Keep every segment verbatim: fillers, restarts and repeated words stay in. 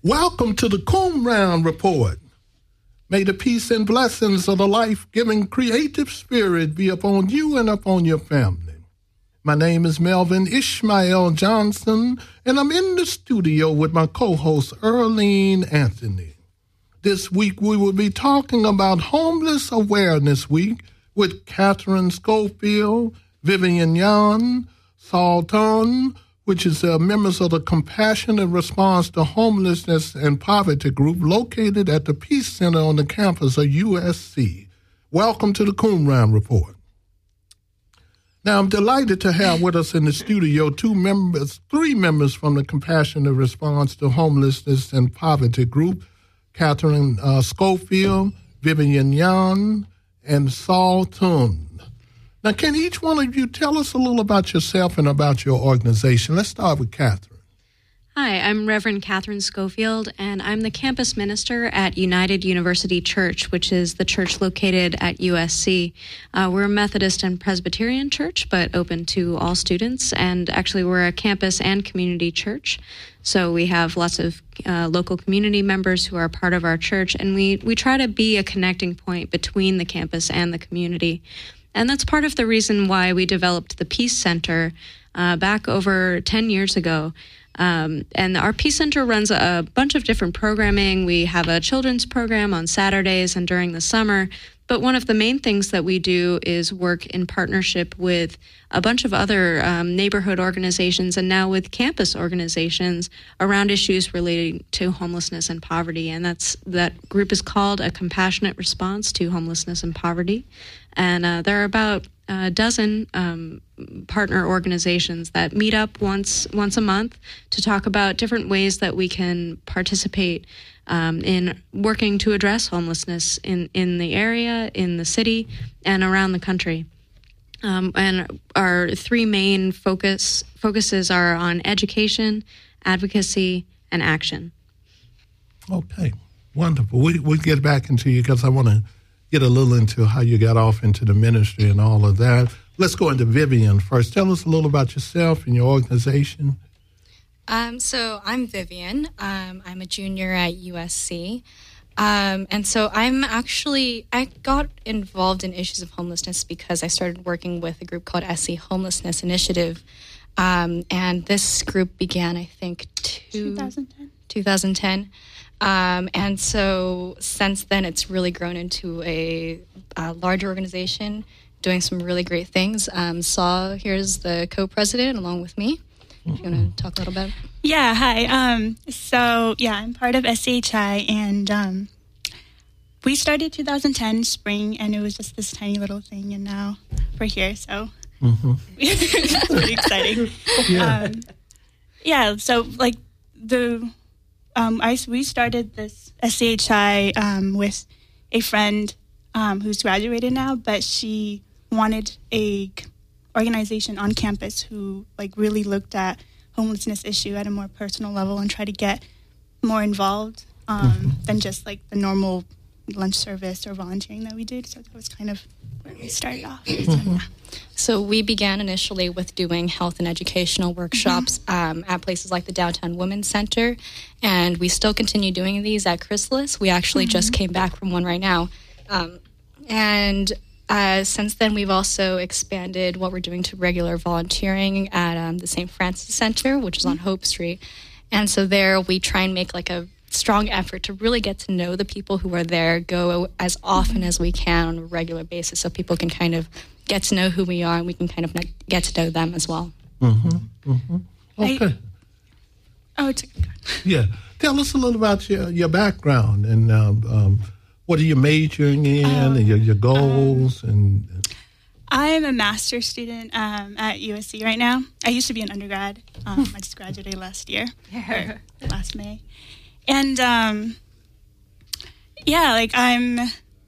Welcome to the Qumran Report. May the peace and blessings of the life-giving creative spirit be upon you and upon your family. My name is Melvin Ishmael Johnson, and I'm in the studio with my co-host, Earlene Anthony. This week, we will be talking about Homeless Awareness Week with Catherine Schofield, Vivian Yan, Saul Thun, which is uh, members of the Compassionate Response to Homelessness and Poverty group located at the Peace Center on the campus of U S C. Welcome to the Qumran Report. Now, I'm delighted to have with us in the studio two members, three members from the Compassionate Response to Homelessness and Poverty group, Catherine uh, Schofield, Vivian Yan, and Saul Thun. Now, can each one of you tell us a little about yourself and about your organization? Let's start with Catherine. Hi, I'm Reverend Catherine Schofield, and I'm the campus minister at United University Church, which is the church located at U S C. Uh, we're a Methodist and Presbyterian church, but open to all students, and actually we're a campus and community church. So we have lots of uh, local community members who are part of our church, and we, we try to be a connecting point between the campus and the community. And that's part of the reason why we developed the Peace Center uh, back over ten years ago. Um, and our Peace Center runs a bunch of different programming. We have a children's program on Saturdays and during the summer. But one of the main things that we do is work in partnership with a bunch of other um, neighborhood organizations and now with campus organizations around issues relating to homelessness and poverty. And that's that group is called A Compassionate Response to Homelessness and Poverty. And uh, there are about a dozen um, partner organizations that meet up once once a month to talk about different ways that we can participate um, in working to address homelessness in, in the area, in the city, and around the country. Um, and our three main focus focuses are on education, advocacy, and action. Okay, wonderful. We, we'll get back into you because I want to get a little into how you got off into the ministry and all of that. Let's go into Vivian first. Tell us a little about yourself and your organization. Um, so I'm Vivian. Um, I'm a junior at U S C. Um, and so I'm actually, I got involved in issues of homelessness because I started working with a group called S C Homelessness Initiative. Um, and this group began, I think, two, twenty ten. twenty ten. Um, and so since then, it's really grown into a, a large organization doing some really great things. Um, Saw, here's the co-president along with me. If you want to talk a little bit. Yeah, hi. Um, so, yeah, I'm part of S C H I, and um, we started two thousand ten spring, and it was just this tiny little thing, and now we're here, so mm-hmm. It's pretty exciting. Yeah. Um, yeah, so, like, the... Um, I, we started this S C H I um, with a friend um, who's graduated now, but she wanted a organization on campus who like really looked at homelessness issue at a more personal level and tried to get more involved um, mm-hmm. than just like the normal lunch service or volunteering that we did. So that was kind of where we started off. Mm-hmm. So, yeah. So we began initially with doing health and educational workshops mm-hmm. um, at places like the Downtown Women's Center, and we still continue doing these at Chrysalis. We actually mm-hmm. just came back from one right now. Um, and uh, since then, we've also expanded what we're doing to regular volunteering at um, the Saint Francis Center, which is on Hope Street. And so there we try and make like a strong effort to really get to know the people who are there, go as often as we can on a regular basis so people can kind of get to know who we are and we can kind of get to know them as well. Mm-hmm. Mm-hmm. Okay. I, oh, it's good. Yeah. Tell us a little about your, your background and um, um, what are you majoring in um, and your, your goals? Um, and I'm a master's student um, at U S C right now. I used to be an undergrad. Um, I just graduated last year, or last May. And, um, yeah, like I'm,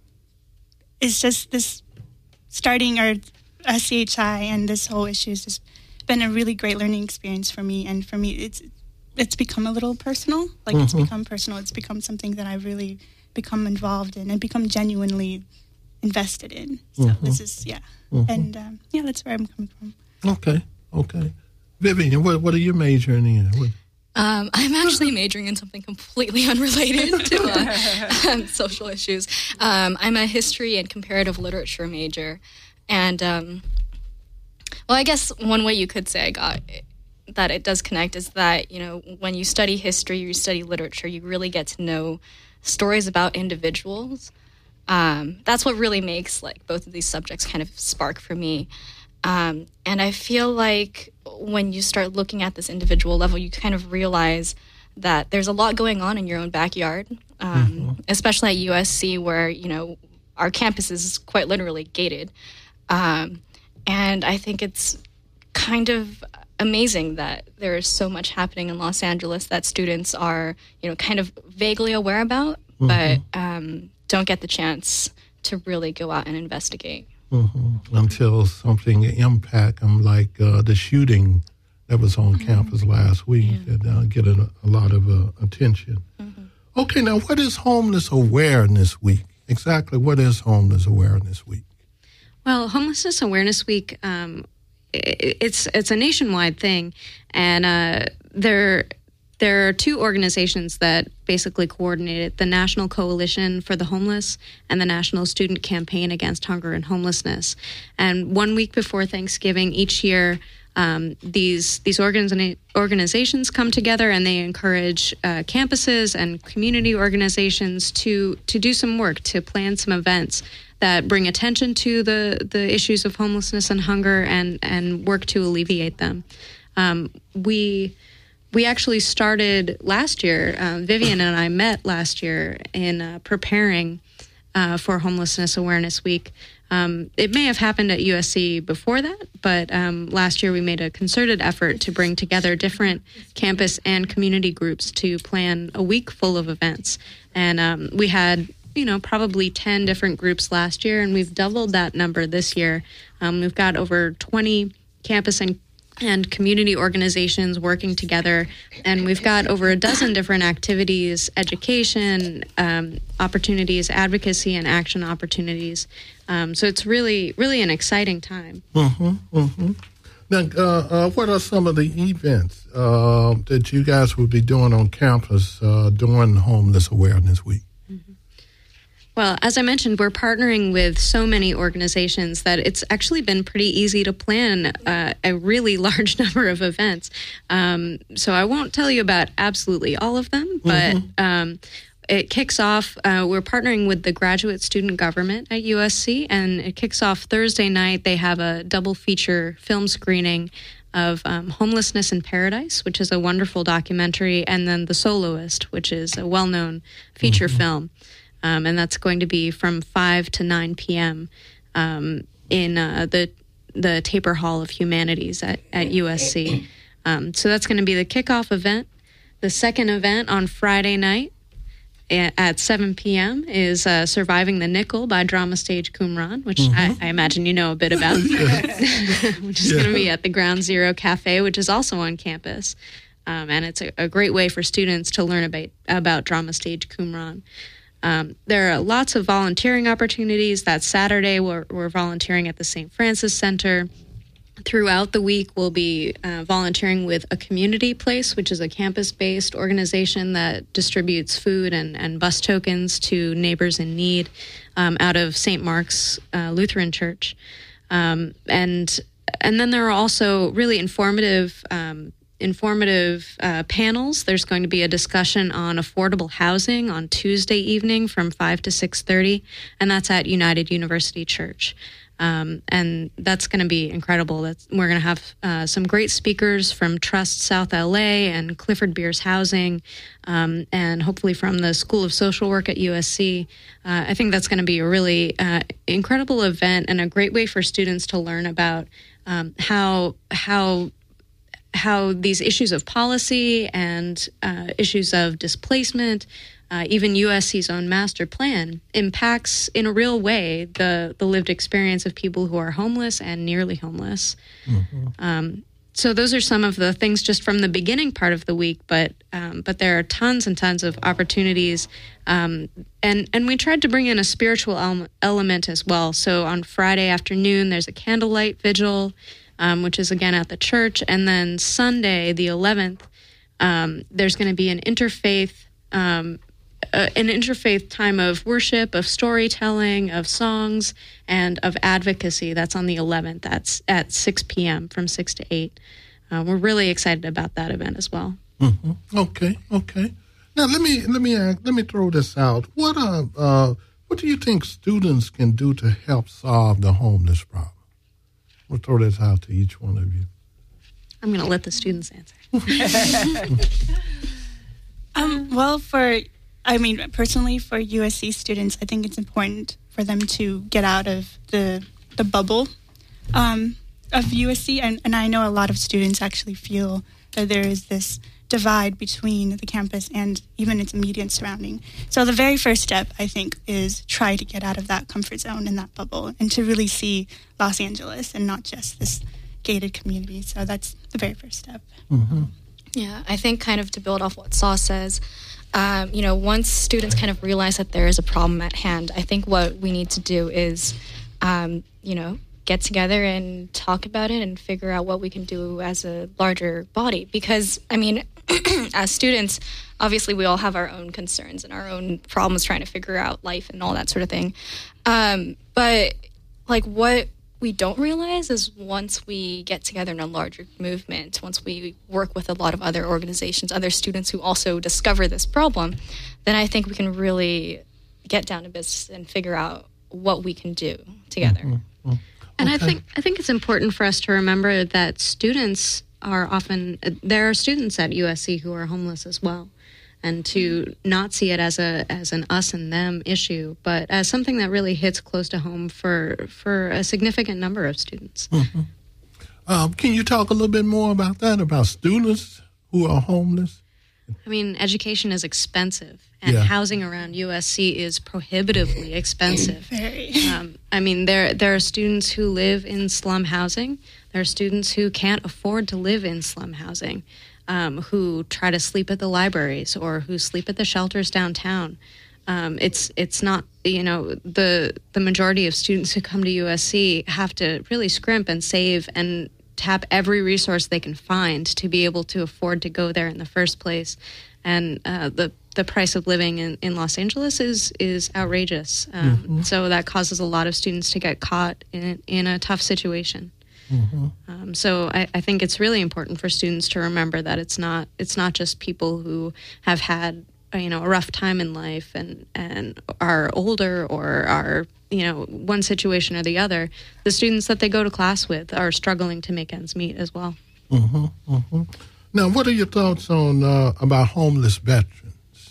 it's just this starting our S C H I and this whole issue has just been a really great learning experience for me. And for me, it's it's become a little personal. Like mm-hmm. it's become personal. It's become something that I've really become involved in and become genuinely invested in. So mm-hmm. this is, yeah. Mm-hmm. And, um, yeah, that's where I'm coming from. Okay, okay. Vivian, what, what are you majoring in? What? Um, I'm actually majoring in something completely unrelated to uh, um, social issues. Um, I'm a history and comparative literature major. And, um, well, I guess one way you could say I got that it does connect is that, you know, when you study history, you study literature, you really get to know stories about individuals. Um, that's what really makes, like, both of these subjects kind of spark for me. Um, and I feel like when you start looking at this individual level, you kind of realize that there's a lot going on in your own backyard, um, mm-hmm. especially at U S C, where, you know, our campus is quite literally gated. Um, and I think it's kind of amazing that there is so much happening in Los Angeles that students are, you know, kind of vaguely aware about, mm-hmm. but um, don't get the chance to really go out and investigate. Mm-hmm. Until something impact them, like uh, the shooting that was on mm-hmm. campus last week, yeah. that uh, get a, a lot of uh, attention. Mm-hmm. Okay, now what is Homeless Awareness Week? Exactly, what is Homeless Awareness Week? Well, Homelessness Awareness Week, um, it, it's it's a nationwide thing, and uh, there. There are two organizations that basically coordinate it, the National Coalition for the Homeless and the National Student Campaign Against Hunger and Homelessness. And one week before Thanksgiving each year, um, these these organiza- organizations come together and they encourage uh, campuses and community organizations to, to do some work, to plan some events that bring attention to the, the issues of homelessness and hunger and, and work to alleviate them. Um, we... We actually started last year, uh, Vivian and I met last year in uh, preparing uh, for Homelessness Awareness Week. Um, it may have happened at U S C before that, but um, last year we made a concerted effort to bring together different campus and community groups to plan a week full of events. And um, we had, you know, probably ten different groups last year, and we've doubled that number this year. Um, we've got over twenty campus and and community organizations working together. And we've got over a dozen different activities, education, um, opportunities, advocacy, and action opportunities. Um, so it's really, really an exciting time. Mm-hmm, mm-hmm. Now, uh, uh, what are some of the events uh, that you guys will be doing on campus uh, during Homeless Awareness Week? Well, as I mentioned, we're partnering with so many organizations that it's actually been pretty easy to plan uh, a really large number of events. Um, so I won't tell you about absolutely all of them, but mm-hmm. um, it kicks off, uh, we're partnering with the Graduate Student Government at U S C, and it kicks off Thursday night. They have a double feature film screening of um, Homelessness in Paradise, which is a wonderful documentary, and then The Soloist, which is a well-known feature mm-hmm. film. Um, and that's going to be from five to nine p.m. Um, in uh, the the Taper Hall of Humanities at, at U S C. Um, so that's going to be the kickoff event. The second event on Friday night at seven p.m. is uh, Surviving the Nickel by Drama Stage Qumran, which mm-hmm. I, I imagine you know a bit about, which is yeah. going to be at the Ground Zero Cafe, which is also on campus. Um, and it's a, a great way for students to learn about, about Drama Stage Qumran. Um, there are lots of volunteering opportunities. That Saturday, we're, we're volunteering at the Saint Francis Center. Throughout the week, we'll be uh, volunteering with A Community Place, which is a campus-based organization that distributes food and, and bus tokens to neighbors in need um, out of Saint Mark's uh, Lutheran Church. Um, and and then there are also really informative um informative uh, panels. There's going to be a discussion on affordable housing on Tuesday evening from five to six thirty, and that's at United University Church. Um, and that's going to be incredible. That's, we're going to have uh, some great speakers from Trust South L A and Clifford Beers Housing, um, and hopefully from the School of Social Work at U S C. Uh, I think that's going to be a really uh, incredible event and a great way for students to learn about um, how how how these issues of policy and uh, issues of displacement, uh, even U S C's own master plan, impacts in a real way the, the lived experience of people who are homeless and nearly homeless. Mm-hmm. Um, so those are some of the things just from the beginning part of the week, but um, but there are tons and tons of opportunities. Um, and, and we tried to bring in a spiritual ele- element as well. So on Friday afternoon, there's a candlelight vigil, Um, which is again at the church, and then Sunday, the eleventh, Um, there's going to be an interfaith um, uh, an interfaith time of worship, of storytelling, of songs, and of advocacy. That's on the eleventh. That's at six p.m. from six to eight. Uh, we're really excited about that event as well. Mm-hmm. Okay, okay. Now let me let me ask, let me throw this out. What uh, uh what do you think students can do to help solve the homeless problem? We'll throw this out to each one of you. I'm going to let the students answer. um, well, for I mean personally, for U S C students, I think it's important for them to get out of the the bubble um, of U S C, and, and I know a lot of students actually feel that there is this divide between the campus and even its immediate surrounding. So the very first step, I think, is try to get out of that comfort zone and that bubble and to really see Los Angeles and not just this gated community. So that's the very first step. Mm-hmm. Yeah, I think kind of to build off what Saw says, um, you know, once students kind of realize that there is a problem at hand, I think what we need to do is, um, you know, get together and talk about it and figure out what we can do as a larger body. Because, I mean, as students, obviously we all have our own concerns and our own problems trying to figure out life and all that sort of thing. Um, but, like, what we don't realize is once we get together in a larger movement, once we work with a lot of other organizations, other students who also discover this problem, then I think we can really get down to business and figure out what we can do together. Mm-hmm. And Okay. I think I think it's important for us to remember that students are often, there are students at U S C who are homeless as well, and to not see it as a as an us and them issue, but as something that really hits close to home for for a significant number of students. Mm-hmm. Um, can you talk a little bit more about that, about students who are homeless? I mean, education is expensive, and Yeah. housing around U S C is prohibitively expensive. Very. Um, I mean, there there are students who live in slum housing. There are students who can't afford to live in slum housing, um, who try to sleep at the libraries or who sleep at the shelters downtown. Um, it's it's not, you know, the the majority of students who come to U S C have to really scrimp and save and tap every resource they can find to be able to afford to go there in the first place. And uh, the the price of living in, in Los Angeles is is outrageous. Um, Mm-hmm. So that causes a lot of students to get caught in in a tough situation. Mm-hmm. Um, so I, I think it's really important for students to remember that it's not it's not just people who have had uh, you know a rough time in life and and are older or are you know one situation or the other. The students that they go to class with are struggling to make ends meet as well. Mm-hmm. Mm-hmm. Now, what are your thoughts on uh, about homeless veterans?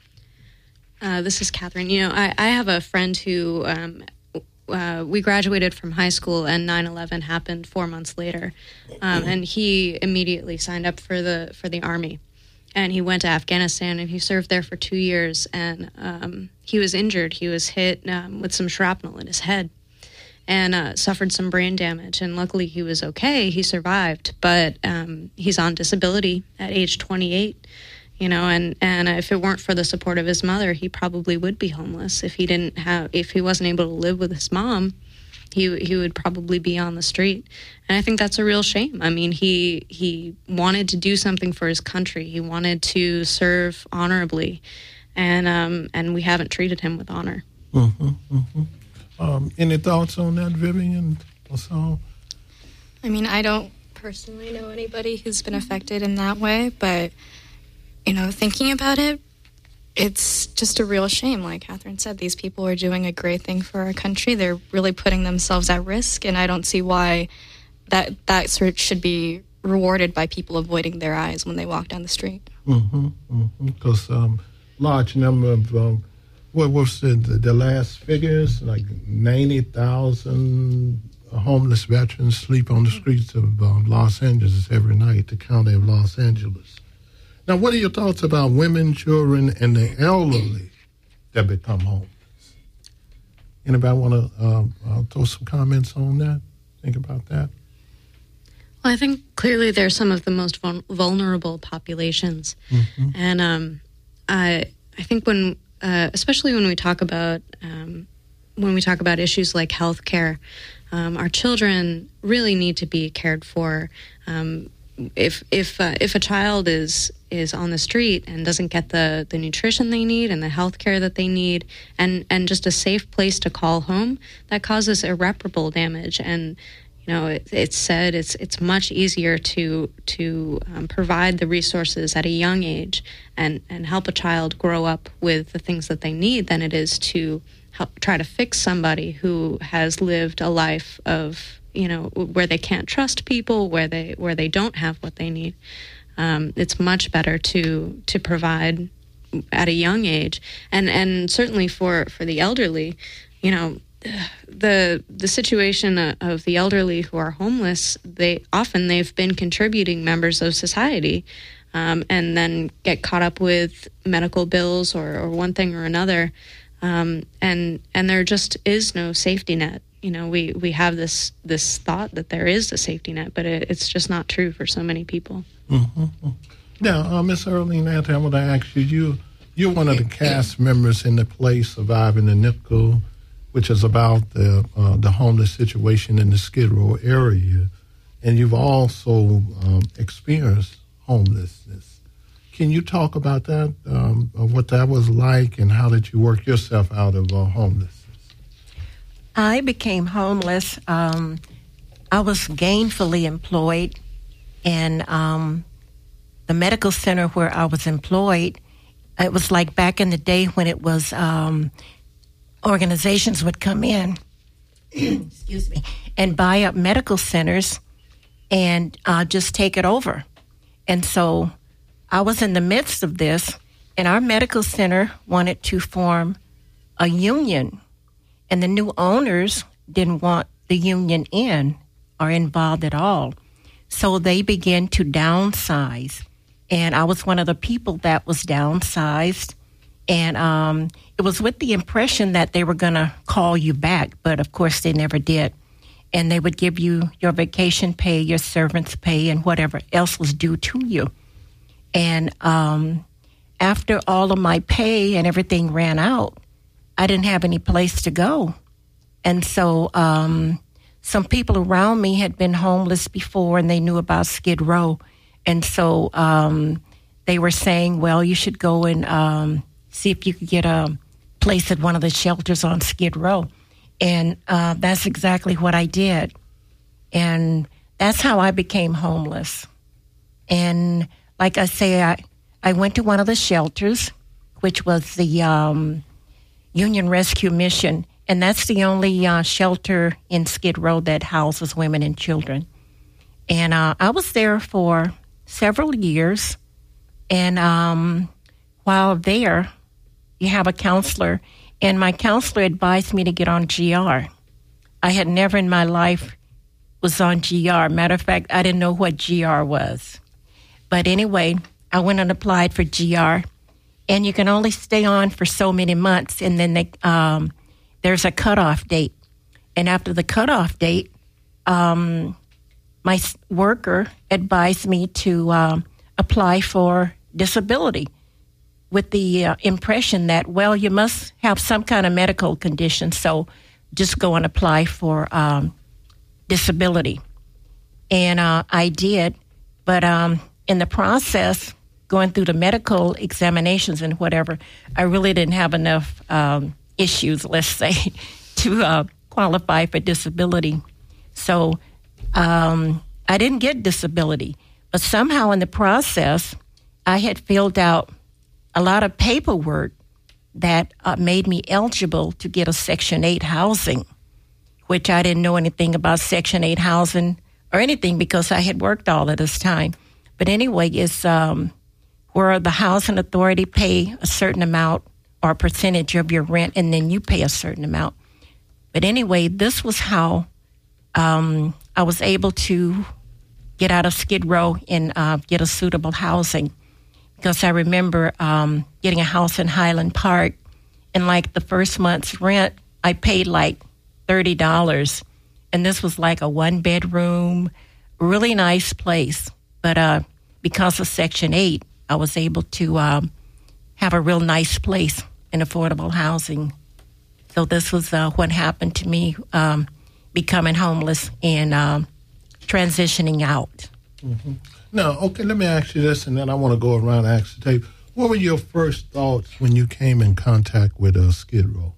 Uh, this is Catherine. You know, I, I have a friend who um, uh, we graduated from high school and nine eleven happened four months later, um, and he immediately signed up for the for the Army, and he went to Afghanistan and he served there for two years, and um, he was injured. He was hit um, with some shrapnel in his head, and uh, suffered some brain damage. And luckily, he was okay. He survived, but um, he's on disability at age twenty-eight. You know, and, and if it weren't for the support of his mother, he probably would be homeless. If he didn't have, if he wasn't able to live with his mom, he he would probably be on the street. And I think that's a real shame. I mean, he he wanted to do something for his country. He wanted to serve honorably, and um and we haven't treated him with honor. Mm-hmm. Mm-hmm. Um, any thoughts on that, Vivian? So, I mean, I don't personally know anybody who's been affected in that way, but, you know, thinking about it, it's just a real shame. Like Catherine said, these people are doing a great thing for our country. They're really putting themselves at risk, and I don't see why that that sort of should be rewarded by people avoiding their eyes when they walk down the street. mm-hmm, mm-hmm. Because um, large number of um, what was the, the last figures? Like ninety thousand homeless veterans sleep on the streets of um, Los Angeles every night, the county of Los Angeles. Now, what are your thoughts about women, children, and the elderly that become homeless? Anybody want to uh, uh, throw some comments on that? Think about that. Well, I think clearly they're some of the most vul- vulnerable populations, Mm-hmm. and um, I I think when uh, especially when we talk about um, when we talk about issues like healthcare, um, our children really need to be cared for. Um, if if uh, if a child is is on the street and doesn't get the, the nutrition they need and the health care that they need and, and just a safe place to call home, that causes irreparable damage. And you know, it, it's said it's it's much easier to to um, provide the resources at a young age and, and help a child grow up with the things that they need than it is to help try to fix somebody who has lived a life of, you know, where they can't trust people, where they where they don't have what they need. Um, it's much better to to provide at a young age, and and certainly for, for the elderly, you know. The the situation of the elderly who are homeless, they often they've been contributing members of society, um, and then get caught up with medical bills or, or one thing or another, um, and and there just is no safety net. You know, we, we have this this thought that there is a safety net, but it, it's just not true for so many people. Mm-hmm. Now, uh, Miss Earlene Anthony, I want to ask you, you you're one of the cast members in the play Surviving the Nickel, which is about the uh, the homeless situation in the Skid Row area, and you've also um, experienced homelessness. Can you talk about that, um, what that was like, and how did you work yourself out of uh, homelessness? I became homeless. Um, I was gainfully employed, and um, the medical center where I was employed, it was like back in the day when it was... Um, organizations would come in, excuse me, and buy up medical centers and uh, just take it over. And so I was in the midst of this, and our medical center wanted to form a union, and the new owners didn't want the union in or involved at all. So they began to downsize, and I was one of the people that was downsized. And um, it was with the impression that they were going to call you back, but of course they never did. And they would give you your vacation pay, your servant's pay, and whatever else was due to you. And um, after all of my pay and everything ran out, I didn't have any place to go. And so um, some people around me had been homeless before, and they knew about Skid Row. And so um, they were saying, well, you should go and... Um, see if you could get a place at one of the shelters on Skid Row. And uh, that's exactly what I did. And that's how I became homeless. And like I say, I, I went to one of the shelters, which was the um, Union Rescue Mission. And that's the only uh, shelter in Skid Row that houses women and children. And uh, I was there for several years. And um, while there, you have a counselor, and my counselor advised me to get on G R. I had never in my life was on G R. Matter of fact, I didn't know what G R was. But anyway, I went and applied for G R, and you can only stay on for so many months, and then they, um, there's a cutoff date. And after the cutoff date, um, my worker advised me to um, apply for disability, with the uh, impression that, well, you must have some kind of medical condition, so just go and apply for um, disability. And uh, I did, but um, in the process, going through the medical examinations and whatever, I really didn't have enough um, issues, let's say, to uh, qualify for disability. So um, I didn't get disability, but somehow in the process, I had filled out a lot of paperwork that uh, made me eligible to get a Section eight housing, which I didn't know anything about Section eight housing or anything because I had worked all of this time. But anyway, it's um, where the housing authority pay a certain amount or a percentage of your rent, and then you pay a certain amount. But anyway, this was how um, I was able to get out of Skid Row and uh, get a suitable housing. Because I remember um, getting a house in Highland Park, and like the first month's rent, I paid like thirty dollars. And this was like a one-bedroom, really nice place. But uh, because of Section eight, I was able to um, have a real nice place in affordable housing. So this was uh, what happened to me, um, becoming homeless and uh, transitioning out. Mm-hmm. No, okay, let me ask you this, and then I want to go around and ask the tape. What were your first thoughts when you came in contact with uh, Skid Row?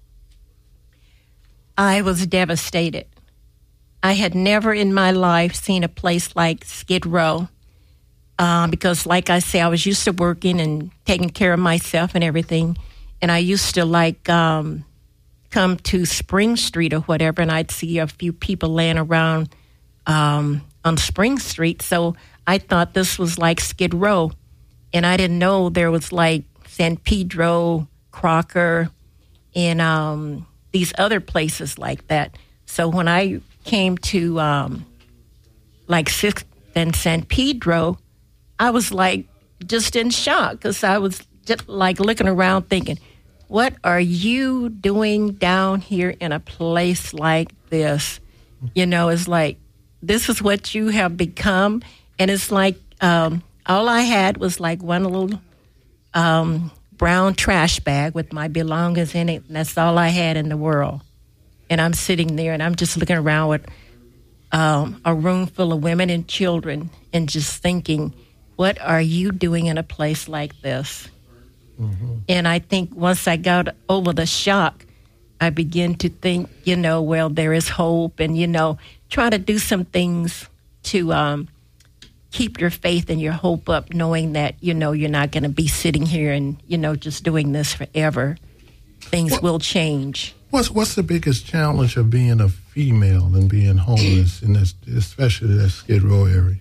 I was devastated. I had never in my life seen a place like Skid Row uh, because, like I say, I was used to working and taking care of myself and everything, and I used to, like, um, come to Spring Street or whatever, and I'd see a few people laying around um, on Spring Street, so I thought this was like Skid Row, and I didn't know there was, like, San Pedro, Crocker, and um, these other places like that. So when I came to um, like Sixth and San Pedro, I was like just in shock because I was just like looking around thinking, what are you doing down here in a place like this? You know, it's like, this is what you have become. And it's like um, all I had was like one little um, brown trash bag with my belongings in it. And that's all I had in the world. And I'm sitting there and I'm just looking around with um, a room full of women and children and just thinking, what are you doing in a place like this? Mm-hmm. And I think once I got over the shock, I began to think, you know, well, there is hope and, you know, try to do some things to um, keep your faith and your hope up, knowing that, you know, you're not going to be sitting here and, you know, just doing this forever. Things what, will change. What's what's the biggest challenge of being a female and being homeless in this, especially that Skid Row area?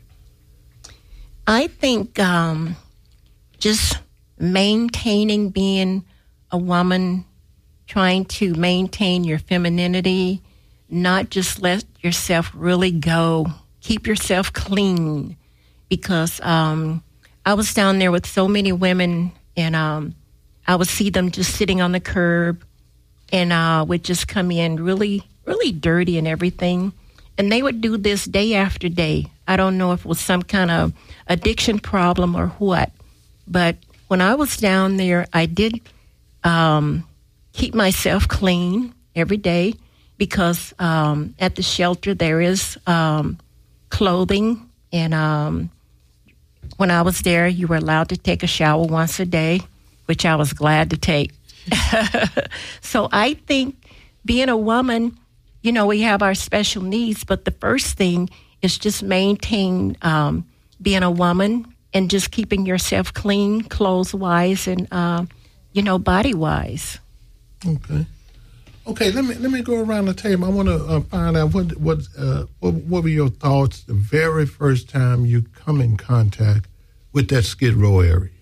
I think um, just maintaining being a woman, trying to maintain your femininity, not just let yourself really go. Keep yourself clean, because um, I was down there with so many women, and um, I would see them just sitting on the curb, and uh, would just come in really, really dirty and everything. And they would do this day after day. I don't know if it was some kind of addiction problem or what, but when I was down there, I did um, keep myself clean every day, because um, at the shelter there is um, clothing, and um, when I was there, you were allowed to take a shower once a day, which I was glad to take. So I think being a woman, you know, we have our special needs, but the first thing is just maintain um, being a woman and just keeping yourself clean, clothes-wise and, uh, you know, body-wise. Okay. Okay, let me let me go around the table. I want to uh, find out what what, uh, what what were your thoughts the very first time you come in contact with that Skid Row area?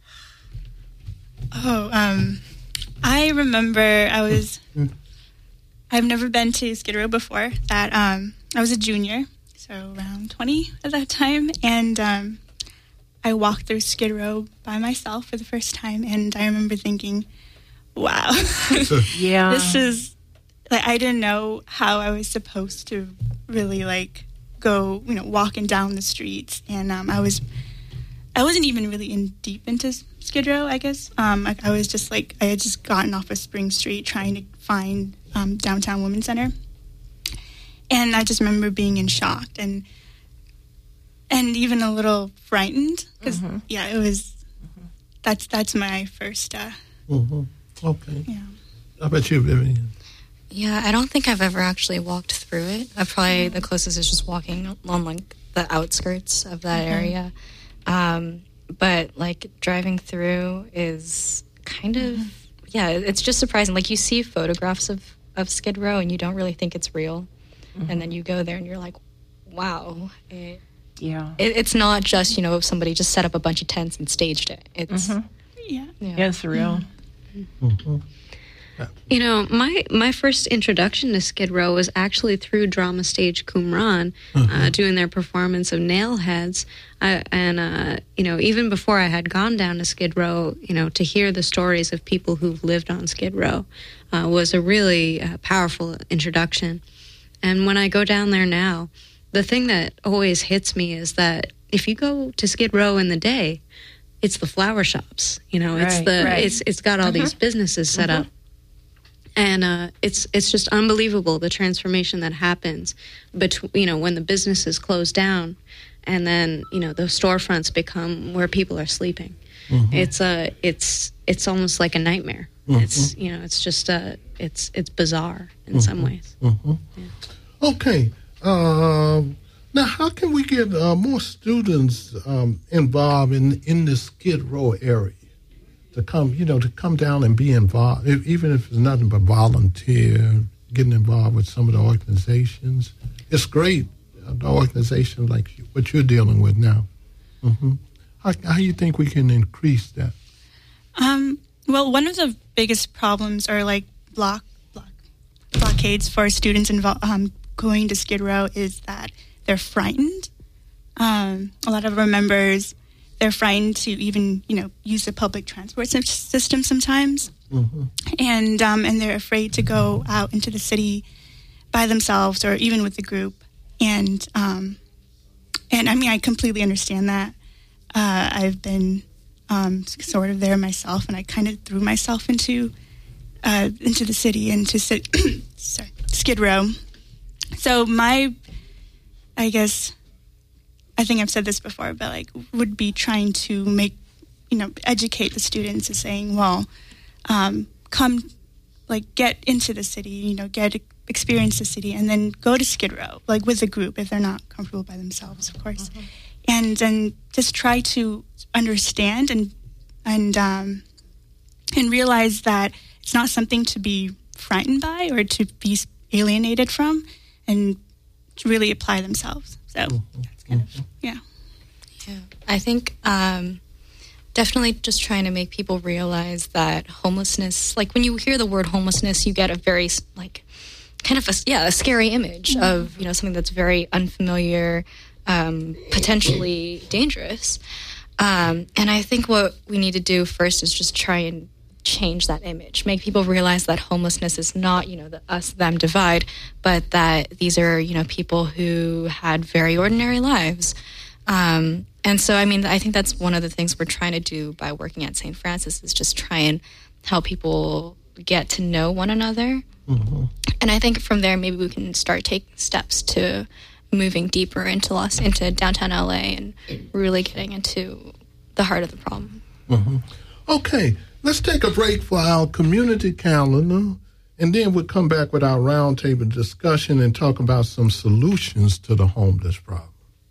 Oh, um, I remember I was. Mm-hmm. I've never been to Skid Row before. That um, I was a junior, so around twenty at that time, and um, I walked through Skid Row by myself for the first time, and I remember thinking, wow. Yeah. This is, like, I didn't know how I was supposed to really, like, go, you know, walking down the streets. And um, I was, I wasn't even really in deep into Skid Row, I guess. Um, like, I was just, like, I had just gotten off of Spring Street trying to find um, Downtown Women's Center. And I just remember being in shock and, and even a little frightened. Because, mm-hmm. yeah, it was, mm-hmm. that's, that's my first, uh, mm-hmm. Okay. Yeah. How about you, Vivian? Yeah, I don't think I've ever actually walked through it. I probably the closest is just walking on like the outskirts of that mm-hmm. area. Um, but like driving through is kind of mm-hmm. yeah, it's just surprising. Like you see photographs of, of Skid Row and you don't really think it's real, mm-hmm. and then you go there and you're like, wow. It, yeah. It, it's not just, you know, somebody just set up a bunch of tents and staged it. It's mm-hmm. yeah, yeah, it's real. Mm-hmm. Mm-hmm. You know, my, my first introduction to Skid Row was actually through Drama Stage Qumran, mm-hmm. uh, doing their performance of Nailheads. Uh, and, uh, you know, even before I had gone down to Skid Row, you know, to hear the stories of people who've lived on Skid Row uh, was a really uh, powerful introduction. And when I go down there now, the thing that always hits me is that if you go to Skid Row in the day, it's the flower shops, you know, it's right, the, right. it's, it's got all mm-hmm. these businesses set mm-hmm. up. And uh, it's it's just unbelievable, the transformation that happens between, you know, when the businesses close down and then you know those storefronts become where people are sleeping. Mm-hmm. It's a it's it's almost like a nightmare. Mm-hmm. It's you know it's just a it's it's bizarre in mm-hmm. some ways. Mm-hmm. Yeah. Okay. Um, now, how can we get uh, more students um, involved in in the Skid Row area to come, you know, to come down and be involved, if, even if it's nothing but volunteer, getting involved with some of the organizations? It's great, uh, the organization like what you're dealing with now. Mm-hmm. How, how do you think we can increase that? Um, well, one of the biggest problems are like block, block blockades for students involved. Um, going to Skid Row is that they're frightened. Um, a lot of our members, they're frightened to even, you know, use the public transport system sometimes. Mm-hmm. And um, and they're afraid to go out into the city by themselves or even with a group. And, um, and I mean, I completely understand that. Uh, I've been um, sort of there myself, and I kind of threw myself into uh, into the city, into sorry, Skid Row. So my, I guess, I think I've said this before, but like would be trying to make, you know, educate the students as saying, well, um, come, like get into the city, you know, get experience the city, and then go to Skid Row, like with a group if they're not comfortable by themselves, of course, mm-hmm. and then just try to understand and and um, and realize that it's not something to be frightened by or to be alienated from, and to really apply themselves. So mm-hmm. that's kind of, yeah. Yeah. I think um, definitely just trying to make people realize that homelessness, like when you hear the word homelessness, you get a very, like, kind of a, yeah, a scary image mm-hmm. of, you know, something that's very unfamiliar, um, potentially dangerous. Um, and I think what we need to do first is just try and change that image, make people realize that homelessness is not, you know, the us them divide, but that these are, you know, people who had very ordinary lives. Um, and so, I mean, I think that's one of the things we're trying to do by working at Saint Francis is just try and help people get to know one another. Mm-hmm. And I think from there, maybe we can start taking steps to moving deeper into Los, into downtown L A and really getting into the heart of the problem. Mm-hmm. Okay. Let's take a break for our community calendar, and then we'll come back with our roundtable discussion and talk about some solutions to the homeless problem.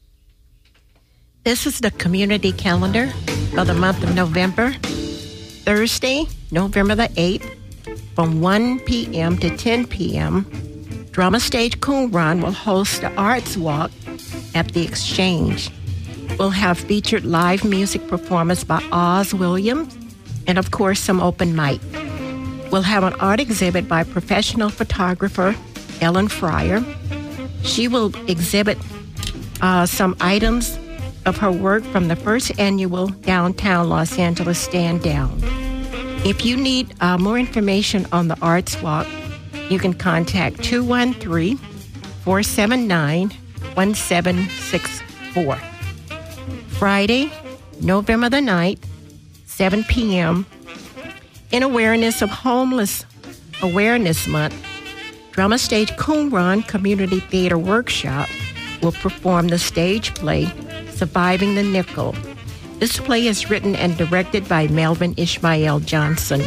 This is the community calendar for the month of November. Thursday, November the eighth, from one p.m. to ten p.m., Drama Stage Qumran will host the Arts Walk at the Exchange. We'll have featured live music performance by Oz Williams, and, of course, some open mic. We'll have an art exhibit by professional photographer Ellen Fryer. She will exhibit uh, some items of her work from the first annual Downtown Los Angeles Stand Down. If you need uh, more information on the Arts Walk, you can contact two one three, four seven nine, one seven six four. Friday, November the ninth, seven p.m., in awareness of Homeless Awareness Month, Drama Stage Qumran Community Theater Workshop will perform the stage play Surviving the Nickel. This play is written and directed by Melvin Ishmael Johnson.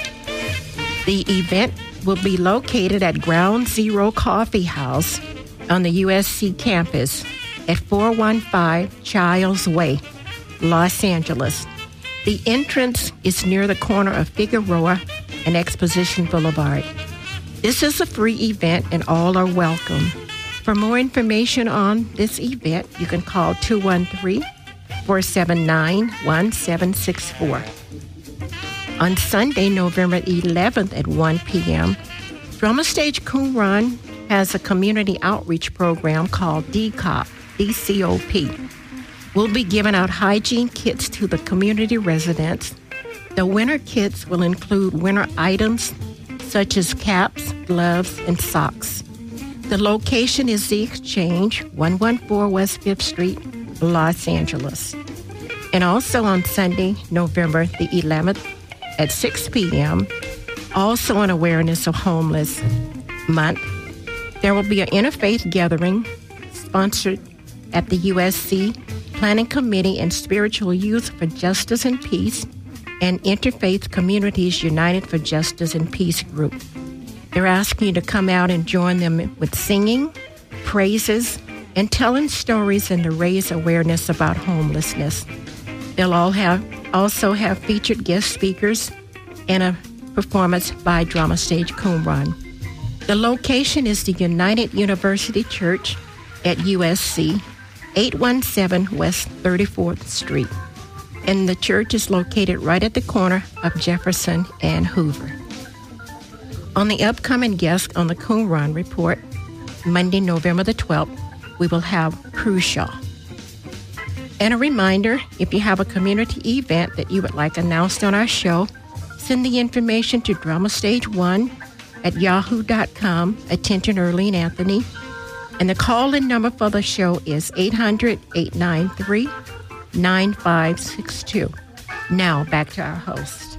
The event will be located at Ground Zero Coffee House on the U S C campus at four one five Childs Way, Los Angeles. The entrance is near the corner of Figueroa and Exposition Boulevard. This is a free event and all are welcome. For more information on this event, you can call two one three, four seven nine, one seven six four. On Sunday, November eleventh at one p.m., Drama Stage Qumran has a community outreach program called D C O P, D C O P. We'll be giving out hygiene kits to the community residents. The winter kits will include winter items such as caps, gloves, and socks. The location is The Exchange, one fourteen West fifth Street, Los Angeles. And also on Sunday, November the eleventh at six p.m., also in awareness of Homeless Month, there will be an interfaith gathering sponsored at the U S C Planning Committee and Spiritual Youth for Justice and Peace and Interfaith Communities United for Justice and Peace group. They're asking you to come out and join them with singing, praises, and telling stories and to raise awareness about homelessness. They'll all have also have featured guest speakers and a performance by Drama Stage Qumran. The location is the United University Church at U S C, eight one seven West thirty-fourth Street. And the church is located right at the corner of Jefferson and Hoover. On the upcoming guest on the Qumran Report, Monday, November the twelfth, we will have Crushaw. And a reminder, if you have a community event that you would like announced on our show, send the information to drama stage one at yahoo dot com. Attention, Earlene Anthony. And the call-in number for the show is eight hundred, eight nine three, nine five six two. Now, back to our host.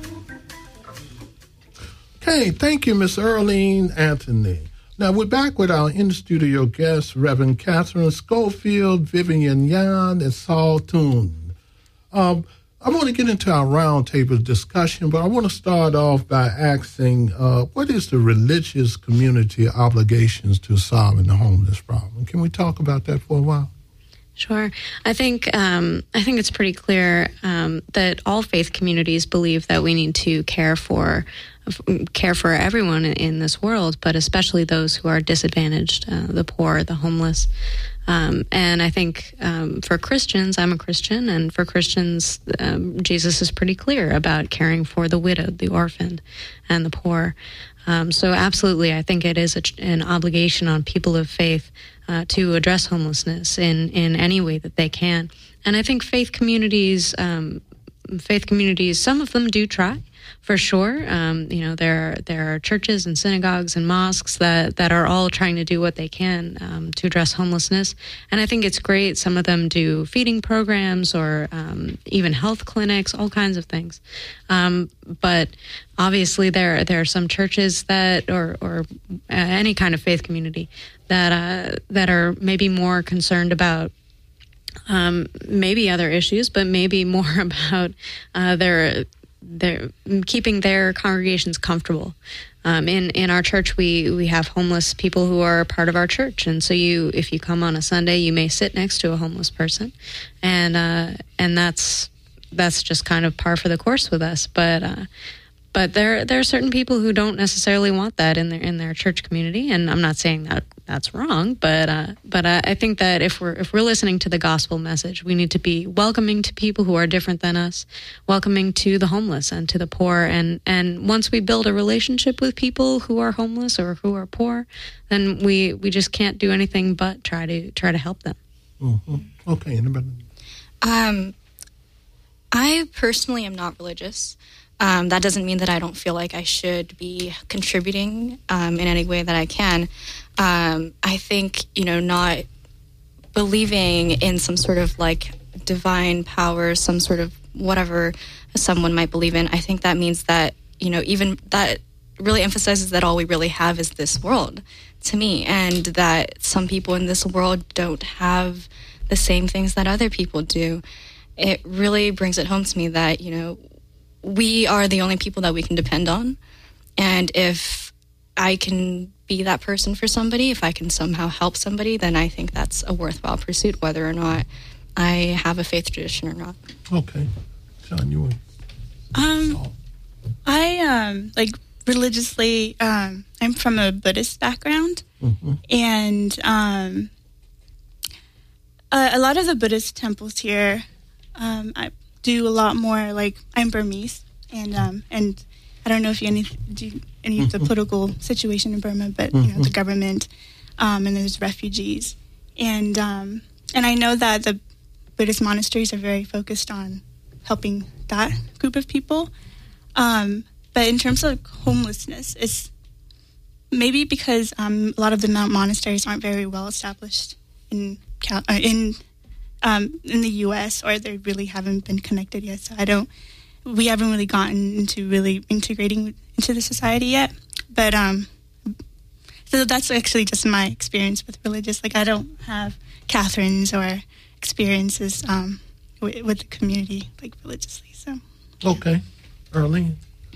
Okay, thank you, Miss Earlene Anthony. Now, we're back with our in-studio guests, Reverend Catherine Schofield, Vivian Yan, and Saul Toon. Um, I want to get into our roundtable discussion, but I want to start off by asking, uh, what is the religious community obligations to solving the homeless problem? Can we talk about that for a while? Sure. I think um, I think it's pretty clear um, that all faith communities believe that we need to care for care for everyone in this world, but especially those who are disadvantaged, uh, the poor, the homeless. Um, and I think um, for Christians, I'm a Christian, and for Christians, um, Jesus is pretty clear about caring for the widowed, the orphaned, and the poor. Um, so absolutely, I think it is a, an obligation on people of faith uh, to address homelessness in, in any way that they can. And I think faith communities, um, faith communities, some of them do try. For sure, um, you know, there are, there are churches and synagogues and mosques that, that are all trying to do what they can um, to address homelessness. And I think it's great. Some of them do feeding programs or um, even health clinics, all kinds of things. Um, but obviously, there there are some churches that, or or uh, any kind of faith community that uh, that are maybe more concerned about. Um, maybe other issues, but maybe more about uh, their. They're keeping their congregations comfortable. Um, in in our church, we we have homeless people who are part of our church, and so you, if you come on a Sunday, you may sit next to a homeless person, and uh, and that's that's just kind of par for the course with us. But uh, but there there are certain people who don't necessarily want that in their in their church community, and I'm not saying that that's wrong, but uh, but uh, I think that if we're if we're listening to the gospel message, we need to be welcoming to people who are different than us, welcoming to the homeless and to the poor, and and once we build a relationship with people who are homeless or who are poor, then we we just can't do anything but try to try to help them. Mm-hmm. Okay, anybody? Um, I personally am not religious. Um, that doesn't mean that I don't feel like I should be contributing um, in any way that I can. Um, I think, you know, not believing in some sort of like divine power, some sort of whatever someone might believe in, I think that means that, you know, even that really emphasizes that all we really have is this world to me, and that some people in this world don't have the same things that other people do. It really brings it home to me that, you know, we are the only people that we can depend on. And if I can be that person for somebody, if I can somehow help somebody, then I think that's a worthwhile pursuit, whether or not I have a faith tradition or not. Okay. John, you want Um, oh. I, um, like, religiously, um, I'm from a Buddhist background. Mm-hmm. And um, a, a lot of the Buddhist temples here, um, I do a lot more, like, I'm Burmese, and um, and I don't know if you any do any mm-hmm. of the political situation in Burma, but mm-hmm. you know, the government, um, and there's refugees, and um, and I know that the Buddhist monasteries are very focused on helping that group of people, um, but in terms of homelessness, it's maybe because um, a lot of the monasteries aren't very well established in uh, in Um, in the U S, or they really haven't been connected yet. So I don't, we haven't really gotten into really integrating into the society yet. But um, so that's actually just my experience with religious. Like, I don't have Catherine's or experiences um, with, with the community, like religiously. So. Okay. Early.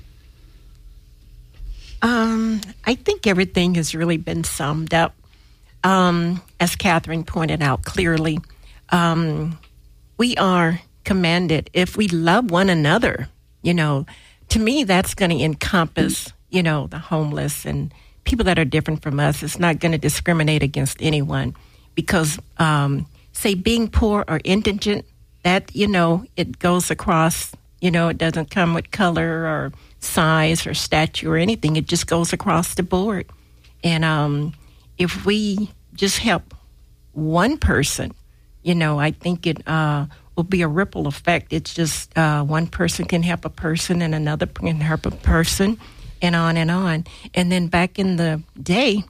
Um, I think everything has really been summed up. Um, as Catherine pointed out clearly, um, we are commanded, if we love one another, you know, to me, that's going to encompass, you know, the homeless and people that are different from us. It's not going to discriminate against anyone because, um, say, being poor or indigent, that, you know, it goes across, you know, it doesn't come with color or size or stature or anything. It just goes across the board. And um, if we just help one person, you know, I think it uh, will be a ripple effect. It's just uh, one person can help a person and another can help a person and on and on. And then back in the day,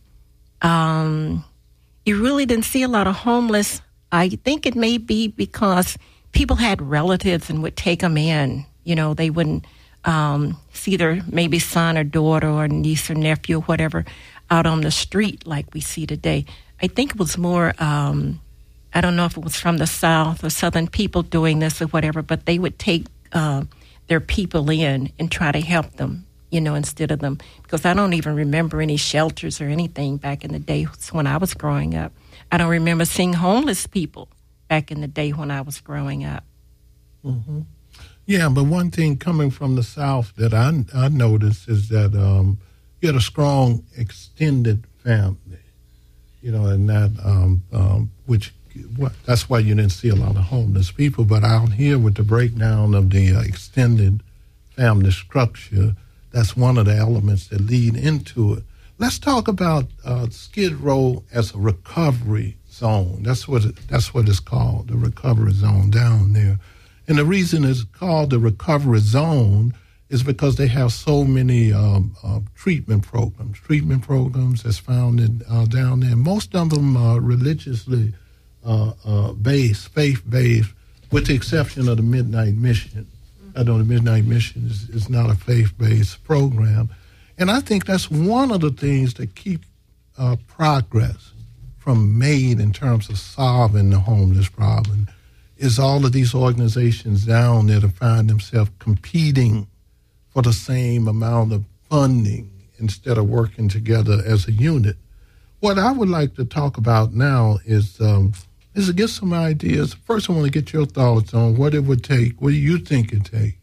um, you really didn't see a lot of homeless. I think it may be because people had relatives and would take them in. You know, they wouldn't um, see their maybe son or daughter or niece or nephew or whatever out on the street like we see today. I think it was more, um, I don't know if it was from the South or Southern people doing this or whatever, but they would take uh, their people in and try to help them, you know, instead of them. Because I don't even remember any shelters or anything back in the day when I was growing up. I don't remember seeing homeless people back in the day when I was growing up. Mm-hmm. Yeah, but one thing coming from the South that I, I noticed is that um, you had a strong extended family, you know, and that, um, um, which, what, that's why you didn't see a lot of homeless people. But out here with the breakdown of the uh, extended family structure, that's one of the elements that lead into it. Let's talk about uh, Skid Row as a recovery zone. That's what it, that's what it's called, the recovery zone down there. And the reason it's called the recovery zone is because they have so many um, uh, treatment programs, treatment programs that's found in, uh, down there. Most of them are religiously uh, uh, based, faith-based, with the exception of the Midnight Mission. I know the Midnight Mission is, is not a faith-based program. And I think that's one of the things that keep uh, progress from made in terms of solving the homeless problem is all of these organizations down there to find themselves competing for the same amount of funding instead of working together as a unit. What I would like to talk about now is um, is to get some ideas. First, I want to get your thoughts on what it would take, what do you think it take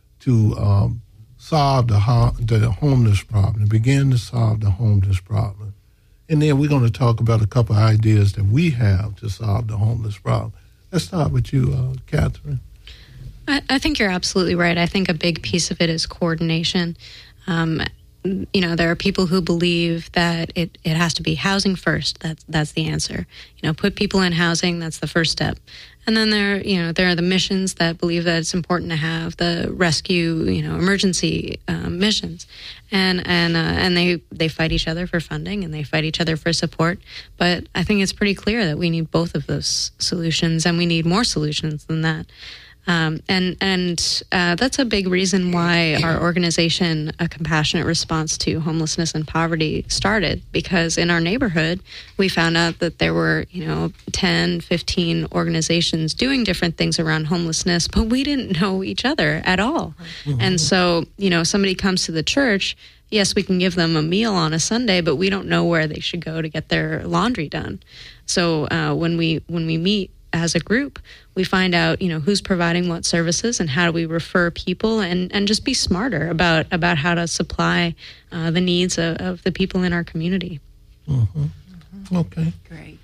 to um, solve the, ho- the homeless problem, begin to solve the homeless problem. And then we're going to talk about a couple of ideas that we have to solve the homeless problem. Let's start with you, uh, Catherine. I, I think you're absolutely right. I think a big piece of it is coordination. Um, you know, there are people who believe that it, it has to be housing first. That's that's the answer. You know, put people in housing. That's the first step. And then there, you know, there are the missions that believe that it's important to have the rescue, you know, emergency um, missions, and and uh, and they they fight each other for funding and they fight each other for support. But I think it's pretty clear that we need both of those solutions, and we need more solutions than that. Um, and and uh, that's a big reason why our organization, A Compassionate Response to Homelessness and Poverty, started. Because in our neighborhood, we found out that there were, you know, ten, fifteen organizations doing different things around homelessness, but we didn't know each other at all. Mm-hmm. And so, you know, somebody comes to the church, yes, we can give them a meal on a Sunday, but we don't know where they should go to get their laundry done. So uh, when we when we meet as a group, we find out, you know, who's providing what services and how do we refer people, and, and just be smarter about, about how to supply uh, the needs of, of the people in our community. Mm-hmm. Mm-hmm. Okay. Great.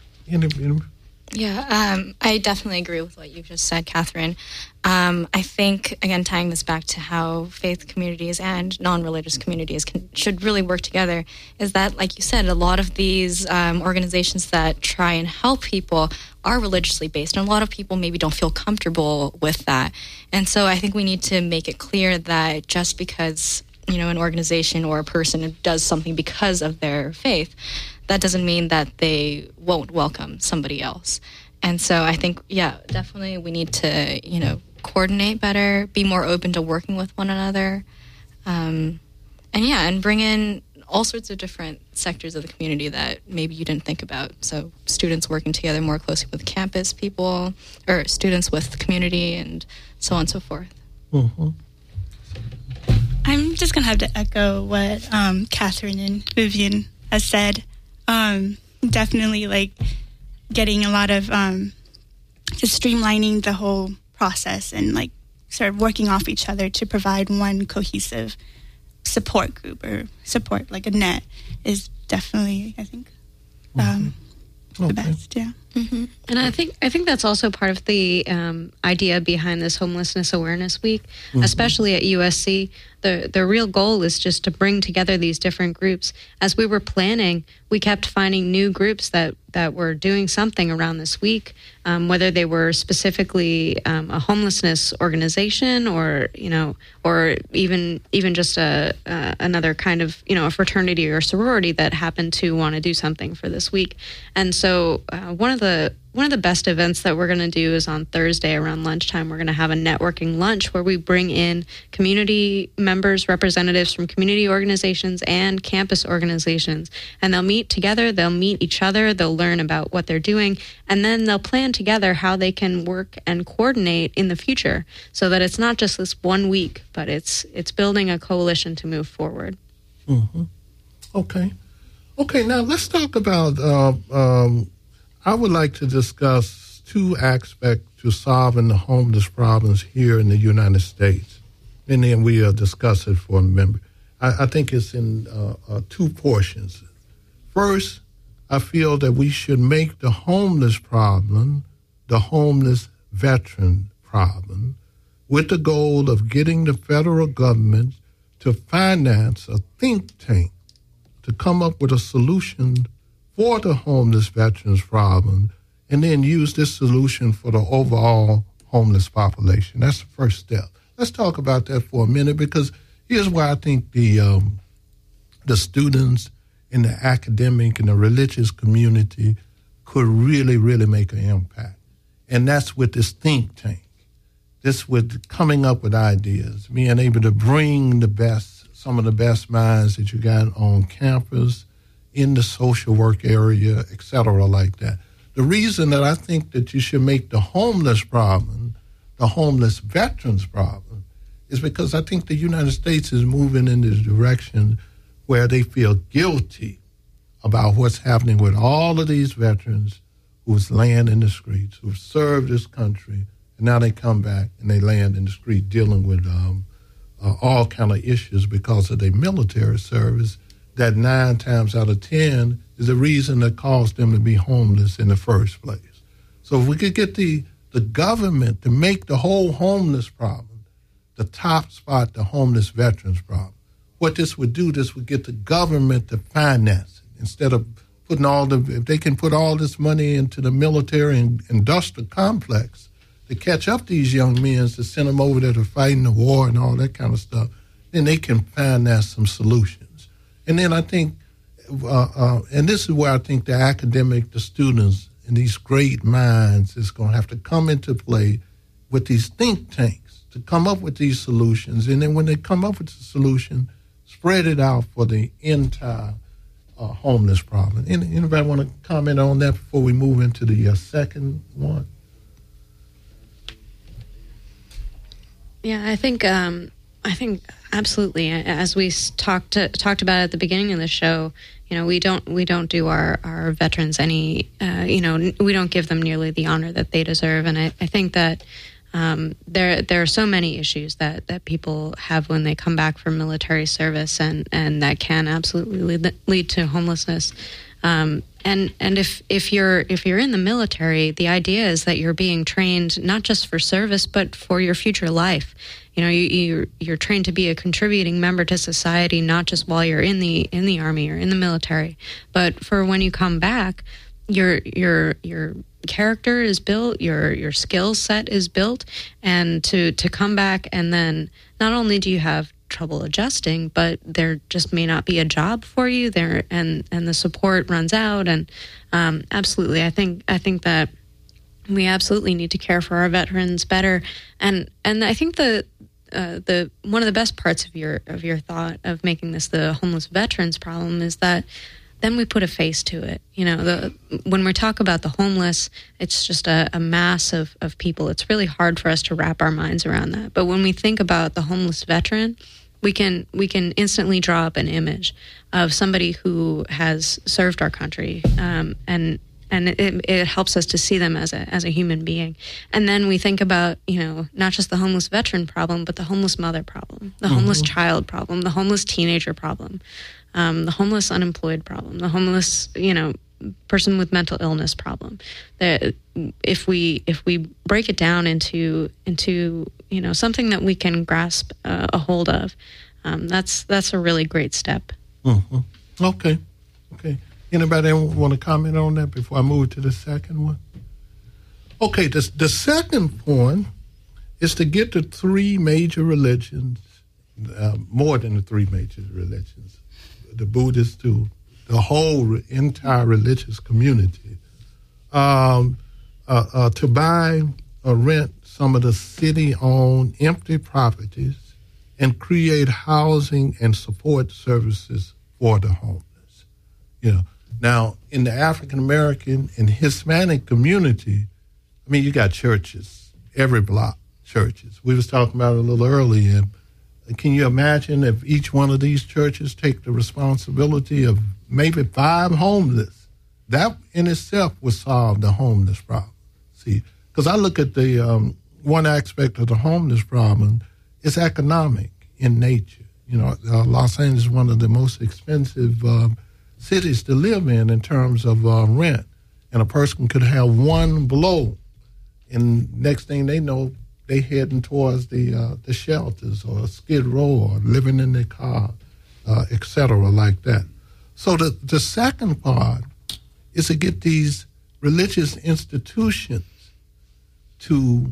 Yeah, um, I definitely agree with what you just said, Catherine. Um, I think, again, tying this back to how faith communities and non-religious communities can, should really work together, is that, like you said, a lot of these um, organizations that try and help people are religiously based, and a lot of people maybe don't feel comfortable with that. And so I think we need to make it clear that just because, you know, an organization or a person does something because of their faith, that doesn't mean that they won't welcome somebody else. And so I think, yeah, definitely we need to, you know, coordinate better, be more open to working with one another. Um, and yeah, and bring in all sorts of different sectors of the community that maybe you didn't think about. So students working together more closely with campus people, or students with the community, and so on and so forth. Mm-hmm. I'm just going to have to echo what um, Catherine and Vivian has said. Um, definitely, like, getting a lot of, um, just streamlining the whole process and, like, sort of working off each other to provide one cohesive support group or support, like a net, is definitely, I think, um, mm-hmm. okay. the best, yeah. Mm-hmm. And I think I think that's also part of the um, idea behind this Homelessness Awareness Week, mm-hmm. especially at U S C. The the real goal is just to bring together these different groups. As we were planning, we kept finding new groups that, that were doing something around this week, um, whether they were specifically um, a homelessness organization, or you know, or even even just a uh, another kind of you know a fraternity or sorority that happened to want to do something for this week. And so uh, one of the One of the best events that we're going to do is on Thursday around lunchtime. We're going to have a networking lunch where we bring in community members, representatives from community organizations and campus organizations. And they'll meet together, they'll meet each other, they'll learn about what they're doing, and then they'll plan together how they can work and coordinate in the future so that it's not just this one week, but it's it's building a coalition to move forward. Mm-hmm. Okay. Okay, now let's talk about... Uh, um, I would like to discuss two aspects to solving the homeless problems here in the United States, and then we'll discuss it for a minute. I, I think it's in uh, uh, two portions. First, I feel that we should make the homeless problem the homeless veteran problem, with the goal of getting the federal government to finance a think tank to come up with a solution for the homeless veterans problem, and then use this solution for the overall homeless population. That's the first step. Let's talk about that for a minute, because here's where I think the um, the students in the academic and the religious community could really, really make an impact. And that's with this think tank. This with coming up with ideas, being able to bring the best, some of the best minds that you got on campus, in the social work area, et cetera, like that. The reason that I think that you should make the homeless problem the homeless veterans problem is because I think the United States is moving in this direction where they feel guilty about what's happening with all of these veterans who's laying in the streets, who've served this country, and now they come back and they land in the street dealing with um, uh, all kind of issues because of their military service. That nine times out of ten is the reason that caused them to be homeless in the first place. So if we could get the, the government to make the whole homeless problem the top spot, the homeless veterans problem, what this would do, this would get the government to finance it instead of putting all the, if they can put all this money into the military and industrial complex to catch up these young men, to send them over there to fight in the war and all that kind of stuff, then they can finance some solutions. And then I think, uh, uh, and this is where I think the academic, the students, and these great minds is going to have to come into play with these think tanks to come up with these solutions. And then when they come up with the solution, spread it out for the entire uh, homeless problem. Any, anybody want to comment on that before we move into the uh, second one? Yeah, I think um, I think absolutely. As we talked to, talked about at the beginning of the show, you know, we don't we don't do our, our veterans any, uh, you know, we don't give them nearly the honor that they deserve. And I, I think that um, there there are so many issues that, that people have when they come back from military service, and, and that can absolutely lead, lead to homelessness. Um, and and if if you're if you're in the military, the idea is that you're being trained not just for service but for your future life. You know, you, you're you're trained to be a contributing member to society, not just while you're in the in the Army or in the military, but for when you come back, your your your character is built, your your skill set is built, and to to come back and then not only do you have trouble adjusting, but there just may not be a job for you there, and and the support runs out, and um, absolutely, I think I think that we absolutely need to care for our veterans better, and and I think the uh, the one of the best parts of your of your thought of making this the homeless veterans problem is that then we put a face to it. You know, the, when we talk about the homeless, it's just a, a mass of, of people. It's really hard for us to wrap our minds around that. But when we think about the homeless veteran, we can we can instantly draw up an image of somebody who has served our country, um, and and it, it helps us to see them as a as a human being. And then we think about, you know, not just the homeless veteran problem, but the homeless mother problem, the mm-hmm. homeless child problem, the homeless teenager problem. Um, the homeless unemployed problem, the homeless, you know, person with mental illness problem. That if we if we break it down into into you know something that we can grasp uh, a hold of, um, that's that's a really great step. Mm-hmm. Okay, okay. Anybody want to comment on that before I move to the second one? Okay, the the second point is to get the three major religions, uh, more than the three major religions. The Buddhists to the whole entire religious community, um, uh, uh, to buy or rent some of the city-owned empty properties and create housing and support services for the homeless. You know, now in the African American and Hispanic community, I mean, you got churches, every block churches. We was talking about it a little earlier. Can you imagine if each one of these churches take the responsibility of maybe five homeless? That in itself would solve the homeless problem. See, because I look at the um, one aspect of the homeless problem is economic in nature. You know, uh, Los Angeles is one of the most expensive uh, cities to live in in terms of uh, rent. And a person could have one blow, and next thing they know, they heading towards the uh, the shelters or Skid Row or living in their car, uh, et cetera, like that. So the, the second part is to get these religious institutions to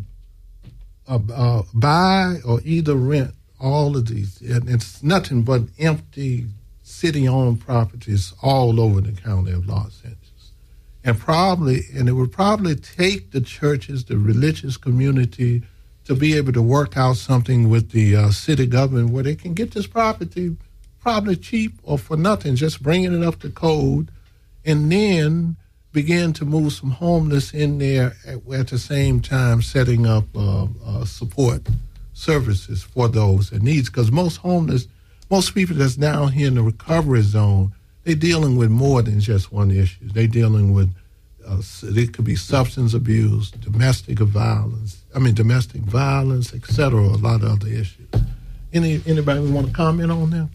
uh, uh, buy or either rent all of these. And it's nothing but empty city-owned properties all over the county of Los Angeles. And probably, and it would probably take the churches, the religious community, to be able to work out something with the uh, city government where they can get this property probably cheap or for nothing, just bringing it up to code, and then begin to move some homeless in there at, at the same time setting up uh, uh, support services for those that needs. Because most homeless, most people that's down here in the recovery zone, they're dealing with more than just one issue. They're dealing with Uh, it could be substance abuse, domestic violence, I mean domestic violence, et cetera, a lot of other issues. Any Anybody want to comment on that?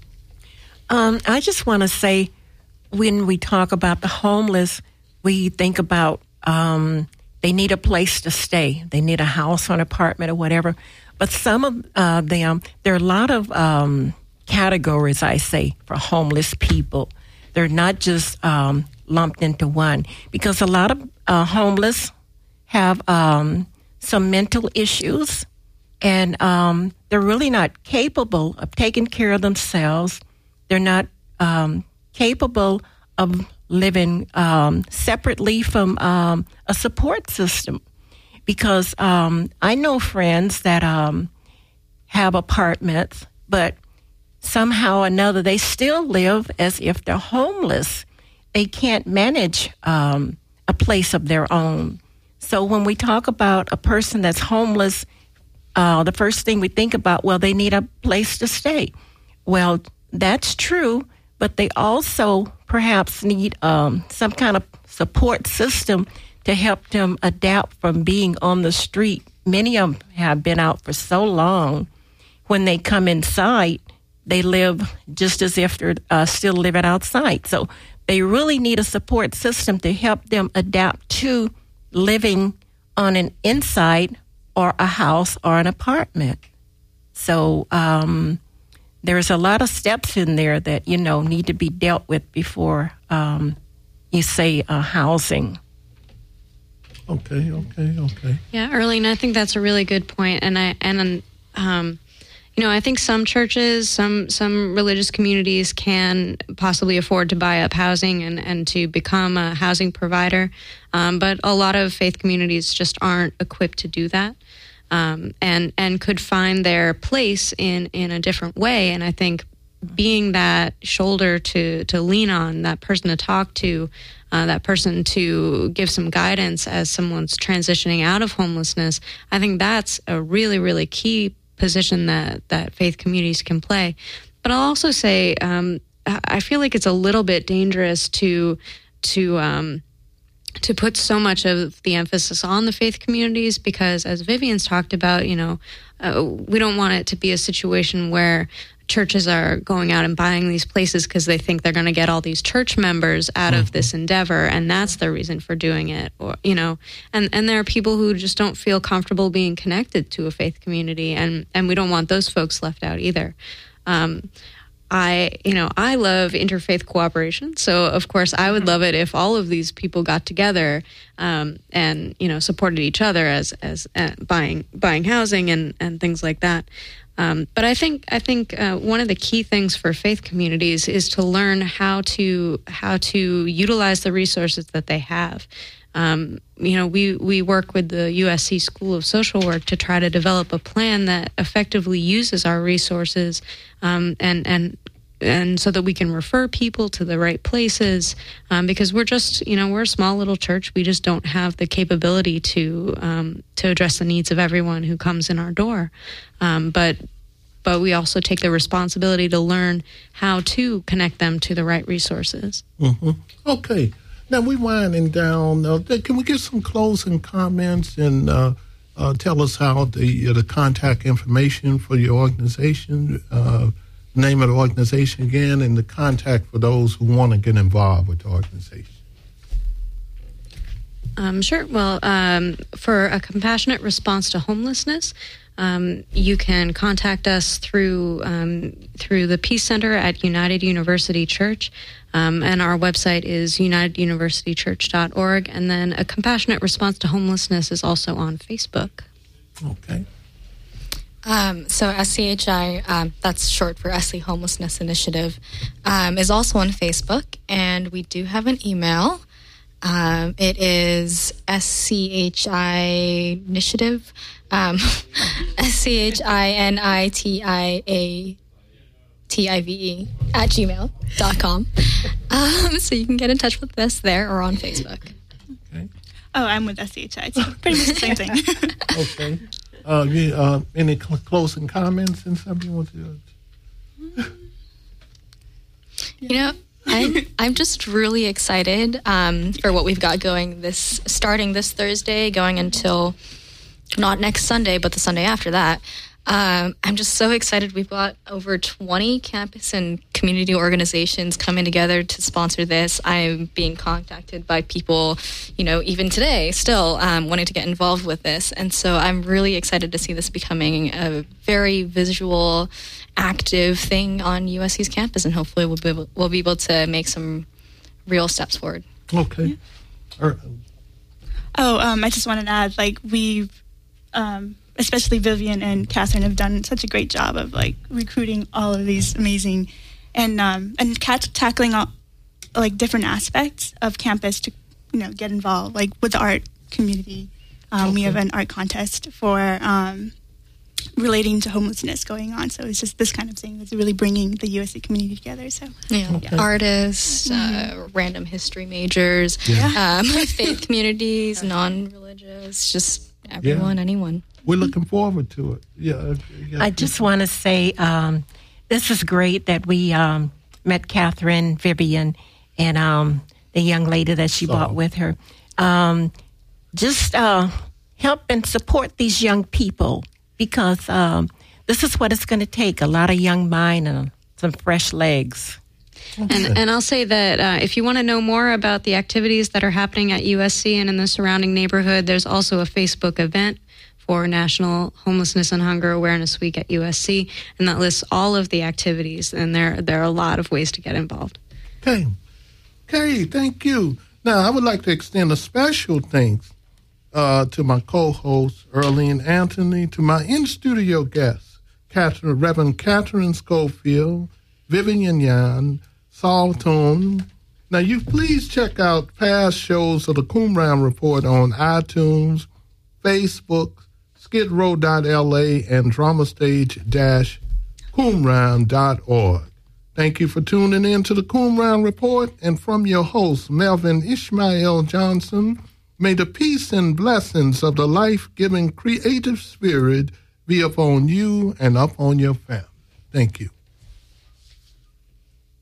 Um, I just want to say, when we talk about the homeless, we think about um, they need a place to stay. They need a house or an apartment or whatever. But some of uh, them, there are a lot of um, categories, I say, for homeless people. They're not just um, lumped into one, because a lot of uh, homeless have um, some mental issues, and um, they're really not capable of taking care of themselves. They're not um, capable of living um, separately from um, a support system, because um, I know friends that um, have apartments, but somehow or another they still live as if they're homeless. They can't manage um, a place of their own. So when we talk about a person that's homeless, uh, the first thing we think about, well, they need a place to stay. Well, that's true, but they also perhaps need um, some kind of support system to help them adapt from being on the street. Many of them have been out for so long. When they come inside, they live just as if they're uh, still living outside. So they really need a support system to help them adapt to living on an inside or a house or an apartment. So um, there's a lot of steps in there that, you know, need to be dealt with before um, you say uh, housing. Okay, okay, okay. Yeah, Earlene, I think that's a really good point. And I and um, you know, I think some churches, some some religious communities can possibly afford to buy up housing and, and to become a housing provider. Um, but a lot of faith communities just aren't equipped to do that. um, and and could find their place in, in a different way. And I think being that shoulder to, to lean on, that person to talk to, uh, that person to give some guidance as someone's transitioning out of homelessness, I think that's a really, really key position that, that faith communities can play. But I'll also say um, I feel like it's a little bit dangerous to to um, to put so much of the emphasis on the faith communities, because as Vivian's talked about, you know, uh, we don't want it to be a situation where churches are going out and buying these places because they think they're going to get all these church members out mm-hmm. of this endeavor, and that's their reason for doing it. Or, you know, and, and there are people who just don't feel comfortable being connected to a faith community, and, and we don't want those folks left out either. Um, I, you know, I love interfaith cooperation. So, of course, I would love it if all of these people got together um, and, you know, supported each other as as uh, buying buying housing and, and things like that. Um, but I think I think uh, one of the key things for faith communities is to learn how to how to utilize the resources that they have. Um, you know, we, we work with the U S C School of Social Work to try to develop a plan that effectively uses our resources um, and and and so that we can refer people to the right places, um, because we're just, you know, we're a small little church. We just don't have the capability to um, to address the needs of everyone who comes in our door. Um, but but we also take the responsibility to learn how to connect them to the right resources. Mm-hmm. Okay. Now, we're winding down. Uh, can we get some closing comments and uh, uh, tell us how the uh, the contact information for your organization, uh, name of the organization again, and the contact for those who want to get involved with the organization? Um, sure. Well, um, for a compassionate response to homelessness, um, you can contact us through um, through the Peace Center at United University Church. Um, and our website is united university church dot org. And then a compassionate response to homelessness is also on Facebook. Okay. Um, so S C H I, um, that's short for Essie Homelessness Initiative, um, is also on Facebook. And we do have an email. Um, it is S C H I Initiative, um, S C H I N I T I A T I V E at gmail dot com. Um, so you can get in touch with us there or on Facebook. Okay. Oh, I'm with S C H I. It's pretty much the same thing. Okay. Uh, you, uh, any cl- closing comments and something you want to do? You know, I'm, I'm just really excited um, for what we've got going this, starting this Thursday, going until not next Sunday, but the Sunday after that. Um, I'm just so excited. We've got over twenty campus and community organizations coming together to sponsor this. I'm being contacted by people, you know, even today, still um, wanting to get involved with this. And so I'm really excited to see this becoming a very visual, active thing on U S C's campus. And hopefully we'll be able, we'll be able to make some real steps forward. Okay. Yeah. Oh, um, I just wanted to add, like, we've... Um, especially Vivian and Catherine have done such a great job of like recruiting all of these amazing and um, and cat- tackling all, like different aspects of campus to, you know, get involved. Like with the art community, um, okay. we have an art contest for um, relating to homelessness going on. So it's just this kind of thing that's really bringing the U S C community together. So yeah, okay. artists, mm-hmm. uh, random history majors, yeah. um, faith communities, non-religious, just everyone, yeah. anyone. We're looking forward to it. Yeah. I just want to say um, this is great that we um, met Catherine, Vivian, and um, the young lady that she so. brought with her. Um, just uh, help and support these young people because um, this is what it's going to take, a lot of young mind and some fresh legs. And, and I'll say that uh, if you want to know more about the activities that are happening at U S C and in the surrounding neighborhood, there's also a Facebook event for National Homelessness and Hunger Awareness Week at U S C, and that lists all of the activities, and there, there are a lot of ways to get involved. Okay. Okay, thank you. Now, I would like to extend a special thanks uh, to my co-host, Earlene Anthony, to my in-studio guests, Catherine, Reverend Catherine Schofield, Vivian Yan, Saul Toon. Now, you please check out past shows of the Qumran Report on iTunes, Facebook, skid row dot L A and dramastage dash Qumran dot org. Thank you for tuning in to the Qumran Report, and from your host, Melvin Ishmael Johnson, may the peace and blessings of the life-giving creative spirit be upon you and upon your family. Thank you.